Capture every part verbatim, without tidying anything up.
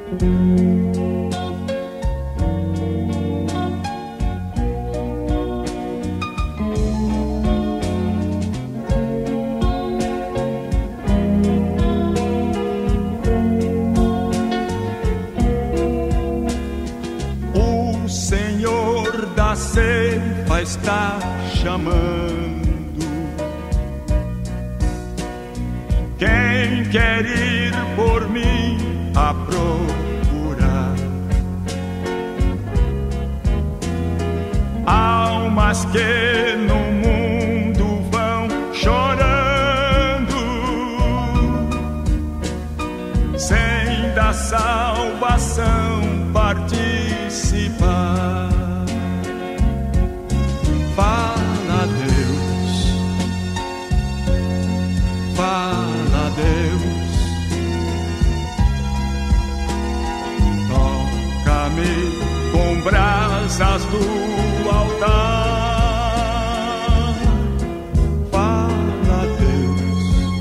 O Senhor da ceifa está chamando. Quem quer ir por mim a procurar? Almas que no mundo vão chorando, sem da salvação participar. Fala, Deus, fala, Deus, toca-me com brasas do altar. Fala, Deus,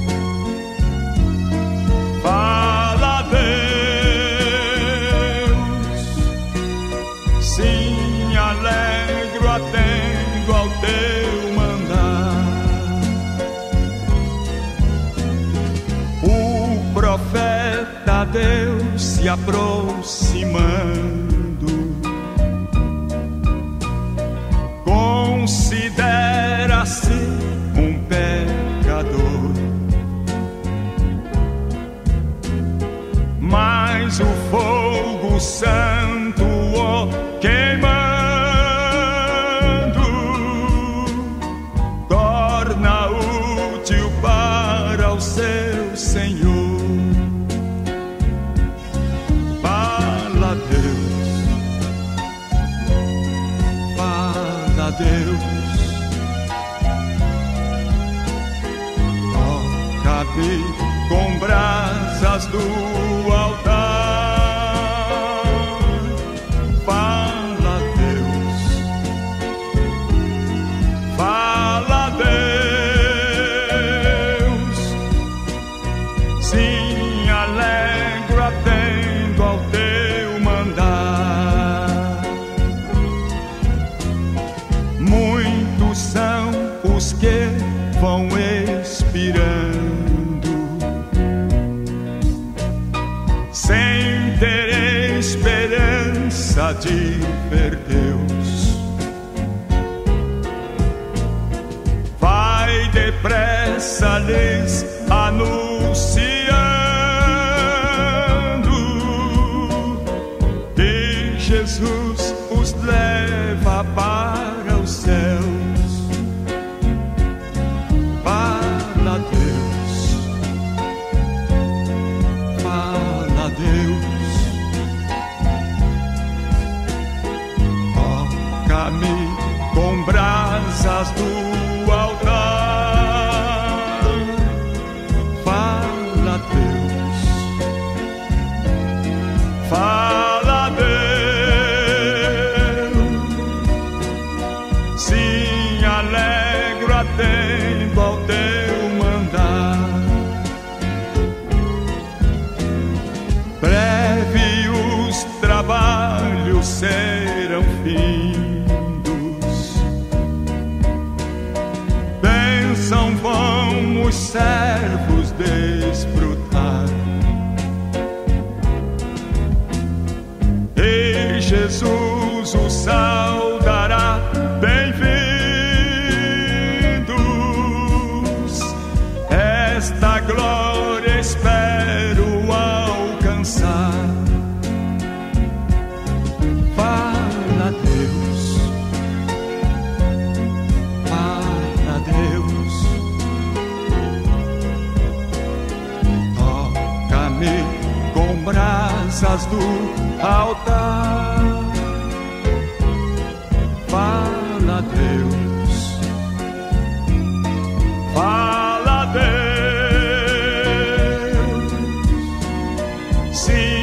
fala, Deus, sim, alegro, atendo ao teu mandar. O profeta Deus se aproximando, considera-se um pecador, mas o fogo santo o queimando torna útil para o seu Senhor. Fala, Deus, fala, Deus, toca-me com brasas do altar. Fala, Deus, fala, Deus, sim, alegro, atendo ao teu mandar. Muitos são os que vão expirando, sem ter esperança de ver Deus. Vai depressa lhes anunciando que Jesus os leva para os céus. Fala, Deus, fala, Deus, toca-me com brasas do altar. Fala, Deus, fala, Deus, sim, alegro, atendo ao teu mandar. Breve os trabalhos serão findos, bênção vão os servos desfrutar, e Jesus os saudará, bem-vindos. Esta glória espero alcançar. Fala, Deus, fala, Deus, toca-me com brasas do altar. Fala, Deus, fala, Deus, sim,